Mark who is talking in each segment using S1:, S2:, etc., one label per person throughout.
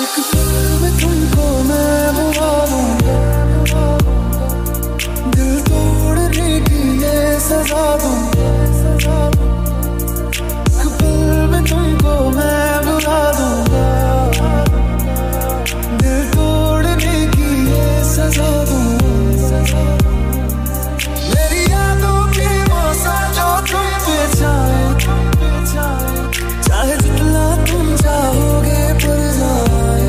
S1: पल में तुमको मैं बुला दूंगा, दिल तोड़ने की ये सजा दूंगा। एक पल में तुमको मैं बुला दूंगा, दिल तोड़ने की ये सजा दूंगा। मेरी यादों की मौसा जो तुम पे छाए, चाहे जितना तुम चाहोगे पर जाए।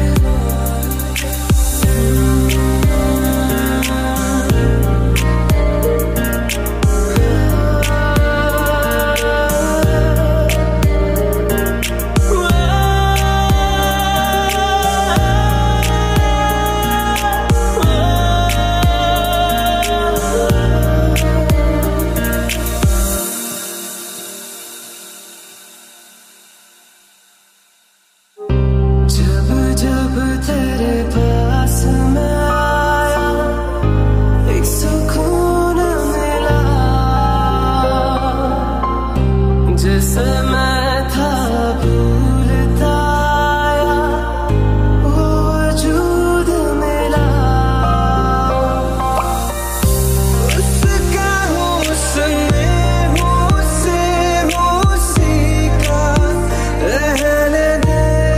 S1: जब तेरे पास मैं आया, एक सुकून मिला, जिसे मैं था भूलता आया, वो वजूद मिला। उसका हुस्न हुस्से उसी का रहने दे,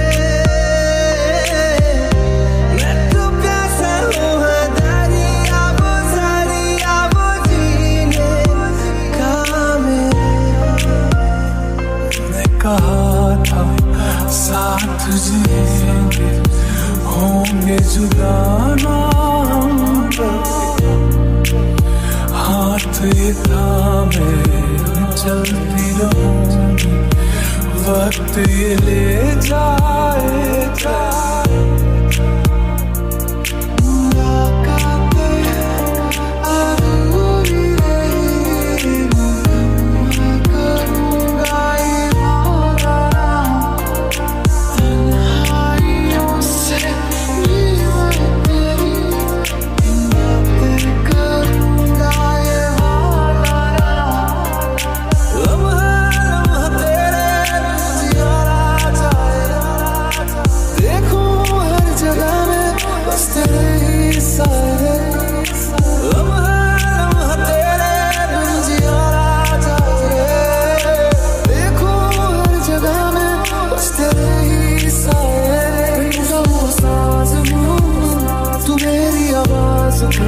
S1: कहा था साथ जिएंगे, होंगे जुदा ना हम कभी। हाथ ये थामे चलती रहूंगी, वक्त ये ले जाएगा।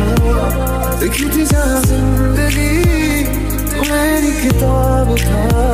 S1: लिखी थी जहाँ जिंदगी, तू मेरी किताब था।